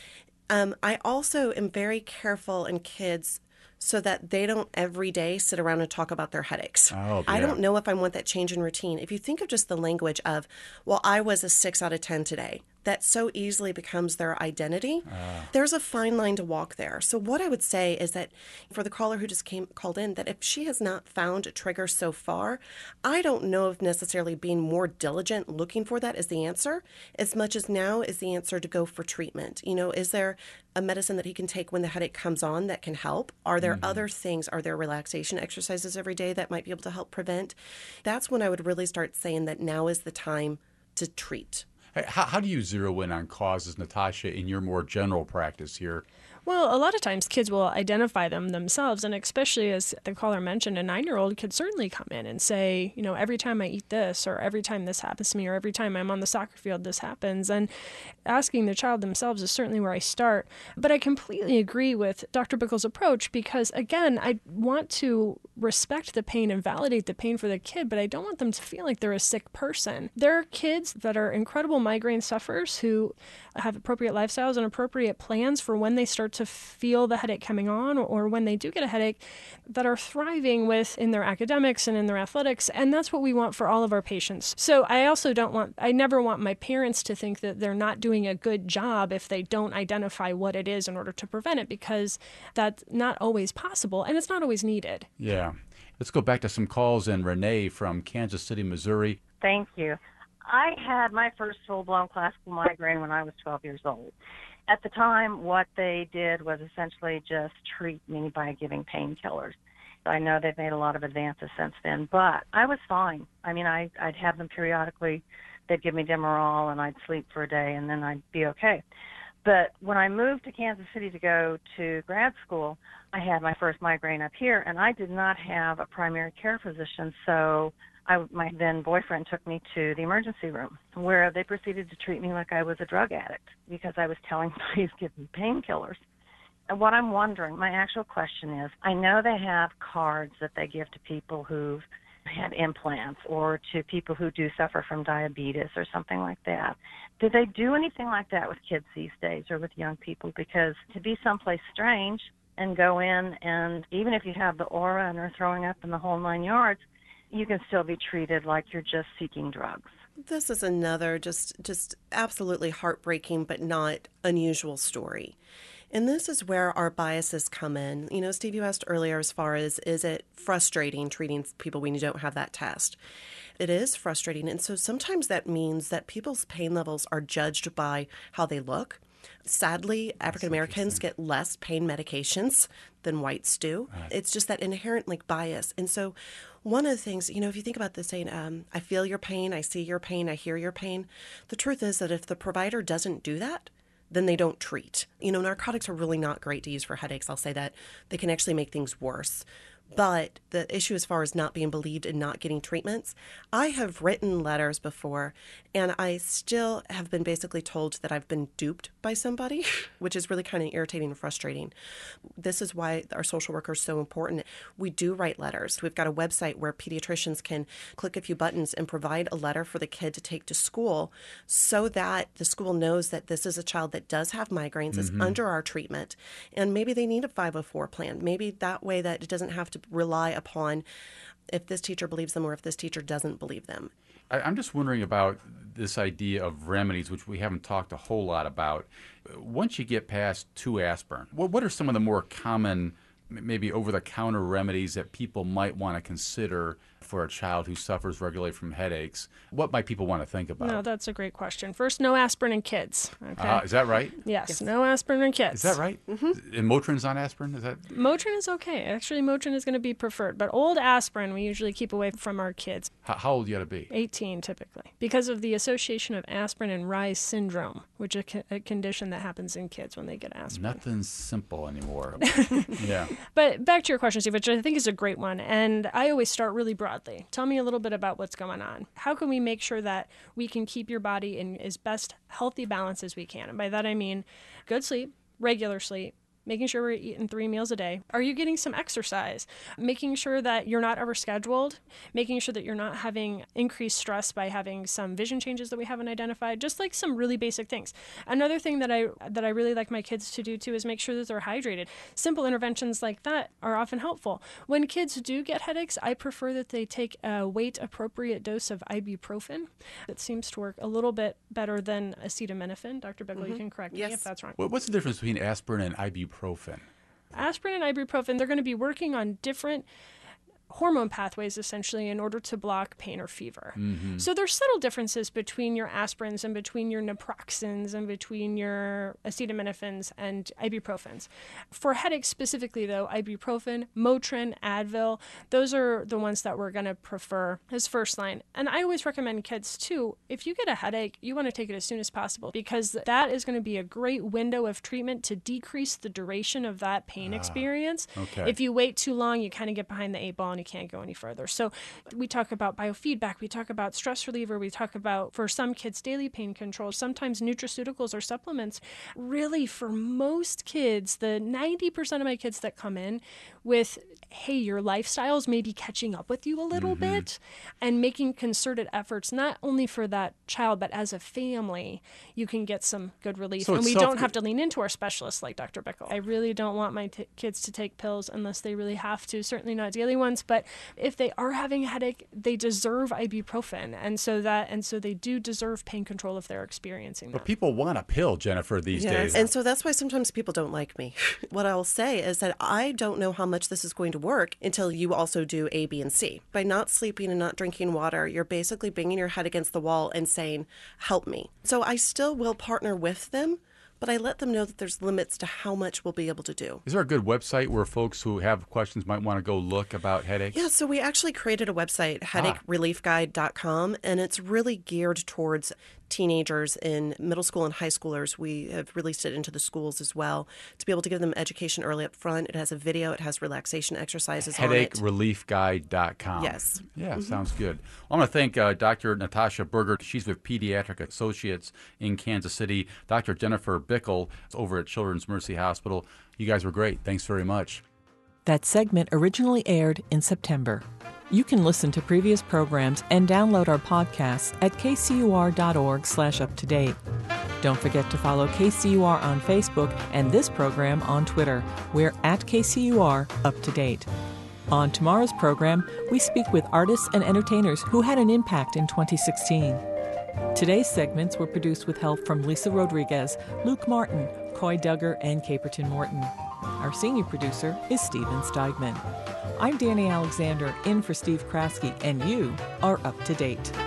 I also am very careful in kids so that they don't every day sit around and talk about their headaches. Oh, yeah. I don't know if I want that change in routine. If you think of just the language of, well, I was a 6 out of 10 today, that so easily becomes their identity. There's a fine line to walk there. So what I would say is that for the caller who just called in, that if she has not found a trigger so far, I don't know if necessarily being more diligent looking for that is the answer, as much as now is the answer to go for treatment. You know, is there a medicine that he can take when the headache comes on that can help? Are there other things? Are there relaxation exercises every day that might be able to help prevent? That's when I would really start saying that now is the time to treat. How do you zero in on causes, Natasha, in your more general practice here? Well, a lot of times kids will identify them themselves, and especially as the caller mentioned, a 9-year-old could certainly come in and say, you know, every time I eat this, or every time this happens to me, or every time I'm on the soccer field, this happens. And asking the child themselves is certainly where I start. But I completely agree with Dr. Bickle's approach because, again, I want to respect the pain and validate the pain for the kid, but I don't want them to feel like they're a sick person. There are kids that are incredible migraine sufferers who have appropriate lifestyles and appropriate plans for when they start to feel the headache coming on, or when they do get a headache, that are thriving in their academics and in their athletics. And that's what we want for all of our patients. So I never want my parents to think that they're not doing a good job if they don't identify what it is in order to prevent it, because that's not always possible and it's not always needed. Yeah. Let's go back to some calls. And Renee from Kansas City, Missouri. Thank you. I had my first full-blown classical migraine when I was 12 years old. At the time, what they did was essentially just treat me by giving painkillers. I know they've made a lot of advances since then, but I was fine. I mean, I'd have them periodically. They'd give me Demerol, and I'd sleep for a day, and then I'd be okay. But when I moved to Kansas City to go to grad school, I had my first migraine up here, and I did not have a primary care physician, so my then boyfriend took me to the emergency room, where they proceeded to treat me like I was a drug addict because I was telling them, please give me painkillers. And what I'm wondering, my actual question is, I know they have cards that they give to people who've had implants or to people who do suffer from diabetes or something like that. Do they do anything like that with kids these days or with young people? Because to be someplace strange and go in, and even if you have the aura and are throwing up in the whole 9 yards, you can still be treated like you're just seeking drugs. This is another just absolutely heartbreaking but not unusual story. And this is where our biases come in. You know, Steve, you asked earlier as far as, is it frustrating treating people when you don't have that test? It is frustrating. And so sometimes that means that people's pain levels are judged by how they look. Sadly, African Americans get less pain medications than whites do. It's just that inherent bias. And so one of the things, you know, if you think about this saying, I feel your pain, I see your pain, I hear your pain. The truth is that if the provider doesn't do that, then they don't treat. You know, narcotics are really not great to use for headaches. I'll say that. They can actually make things worse. But the issue as far as not being believed and not getting treatments, I have written letters before, and I still have been basically told that I've been duped by somebody, which is really kind of irritating and frustrating. This is why our social worker is so important. We do write letters. We've got a website where pediatricians can click a few buttons and provide a letter for the kid to take to school so that the school knows that this is a child that does have migraines, is under our treatment, and maybe they need a 504 plan. Maybe that way that it doesn't have to rely upon if this teacher believes them or if this teacher doesn't believe them. I'm just wondering about this idea of remedies, which we haven't talked a whole lot about. Once you get past 2 aspirin, what are some of the more common, maybe over-the-counter remedies that people might want to consider for a child who suffers regularly from headaches, what might people want to think about? No, that's a great question. First, no aspirin in kids. Okay. Is that right? Yes, no aspirin in kids. Is that right? Mm-hmm. And Motrin's on aspirin? Is that? Motrin is okay. Actually, Motrin is going to be preferred, but old aspirin we usually keep away from our kids. How old you got to be? 18 typically, because of the association of aspirin and Reye's syndrome, which is a condition that happens in kids when they get aspirin. Nothing's simple anymore. Yeah. But back to your question, Steve, which I think is a great one, and I always start really broadly. Tell me a little bit about what's going on. How can we make sure that we can keep your body in as best healthy balance as we can? And by that I mean good sleep, regular sleep, making sure we're eating 3 meals a day. Are you getting some exercise? Making sure that you're not overscheduled, making sure that you're not having increased stress by having some vision changes that we haven't identified, just like some really basic things. Another thing that I really like my kids to do too is make sure that they're hydrated. Simple interventions like that are often helpful. When kids do get headaches, I prefer that they take a weight-appropriate dose of ibuprofen. That seems to work a little bit better than acetaminophen. Dr. Bickle, you can correct me if that's wrong. What's the difference between aspirin and ibuprofen? Aspirin and ibuprofen, they're going to be working on different hormone pathways essentially in order to block pain or fever. Mm-hmm. So there's subtle differences between your aspirins and between your naproxens and between your acetaminophen and ibuprofens. For headaches specifically though, ibuprofen, Motrin, Advil, those are the ones that we're going to prefer as first line. And I always recommend kids too, if you get a headache, you want to take it as soon as possible because that is going to be a great window of treatment to decrease the duration of that pain experience. Okay. If you wait too long, you kind of get behind the 8 ball and you can't go any further. So we talk about biofeedback, we talk about stress reliever, we talk about, for some kids, daily pain control, sometimes nutraceuticals or supplements. Really, for most kids, the 90% of my kids that come in with, hey, your lifestyle's maybe catching up with you a little bit, and making concerted efforts, not only for that child, but as a family, you can get some good relief. So and we don't have to lean into our specialists like Dr. Bickle. I really don't want my kids to take pills unless they really have to, certainly not daily ones, but if they are having a headache, they deserve ibuprofen. And so they do deserve pain control if they're experiencing that. But people want a pill, Jennifer, these days. And so that's why sometimes people don't like me. What I'll say is that I don't know how much this is going to work until you also do A, B, and C. By not sleeping and not drinking water, you're basically banging your head against the wall and saying, help me. So I still will partner with them, but I let them know that there's limits to how much we'll be able to do. Is there a good website where folks who have questions might want to go look about headaches? Yeah, so we actually created a website, headachereliefguide.com, and it's really geared towards teenagers in middle school and high schoolers. We have released it into the schools as well to be able to give them education early up front. It has a video. It has relaxation exercises on it. Headachereliefguide.com. Yes. Yeah, sounds good. I want to thank Dr. Natasha Berger. She's with Pediatric Associates in Kansas City. Dr. Jennifer Bickle over at Children's Mercy Hospital. You guys were great. Thanks very much. That segment originally aired in September. You can listen to previous programs and download our podcasts at kcur.org/uptodate. Don't forget to follow KCUR on Facebook and this program on Twitter. We're at KCUR Up to Date. On tomorrow's program, we speak with artists and entertainers who had an impact in 2016. Today's segments were produced with help from Lisa Rodriguez, Luke Martin, Coy Duggar, and Caperton Morton. Our senior producer is Steven Steigman. I'm Danny Alexander, in for Steve Kraske, and you are up to date.